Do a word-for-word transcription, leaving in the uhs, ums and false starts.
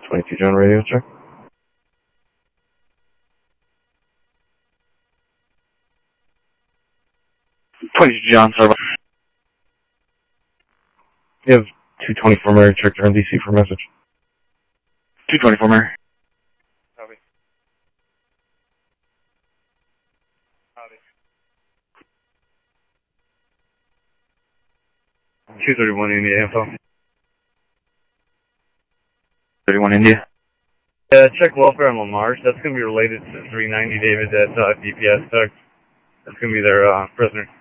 twenty-two John radio check. twenty-two John, sorry. You have two twenty-four Mary check to N D C for message. two twenty-four Mary. Copy. Copy. two thirty-one India info. thirty-one India. Yeah, check welfare on Lamarche. That's going to be related to three ninety David at uh, D P S Tech. That's going to be their uh, prisoner.